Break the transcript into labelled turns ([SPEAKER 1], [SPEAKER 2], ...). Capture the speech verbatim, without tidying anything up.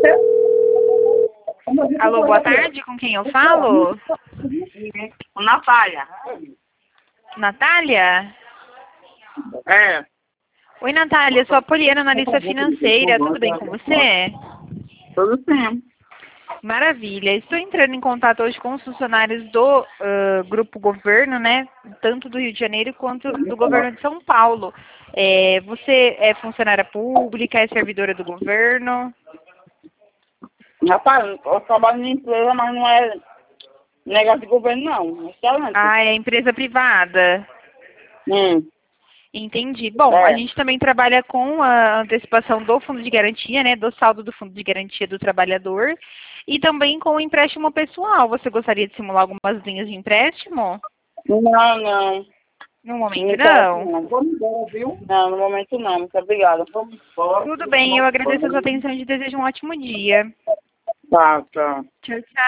[SPEAKER 1] Alô, boa tarde, com quem eu falo?
[SPEAKER 2] Natália.
[SPEAKER 1] Natália?
[SPEAKER 2] É.
[SPEAKER 1] Oi, Natália, sou a Poliana, analista financeira, tudo bem com você?
[SPEAKER 2] Tudo sim.
[SPEAKER 1] Maravilha, estou entrando em contato hoje com os funcionários do uh, Grupo Governo, né, tanto do Rio de Janeiro quanto do Governo de São Paulo. É, você é funcionária pública, é servidora do governo?
[SPEAKER 2] Rapaz, eu trabalho na empresa, mas não é negócio de governo, não. Restaurante.
[SPEAKER 1] Ah, é empresa privada.
[SPEAKER 2] Hum.
[SPEAKER 1] Entendi. Bom,
[SPEAKER 2] É.
[SPEAKER 1] a gente também trabalha com a antecipação do fundo de garantia, né, do saldo do fundo de garantia do trabalhador e também com o empréstimo pessoal. Você gostaria de simular algumas linhas de empréstimo?
[SPEAKER 2] Não, não.
[SPEAKER 1] No momento,
[SPEAKER 2] Não quero,
[SPEAKER 1] não.
[SPEAKER 2] não. Vamos embora, viu? Não, no momento não. Muito obrigada. Vamos embora.
[SPEAKER 1] Tudo bem, eu agradeço a sua atenção e desejo um ótimo dia.
[SPEAKER 2] Tá, tá.
[SPEAKER 1] Tchau, tchau.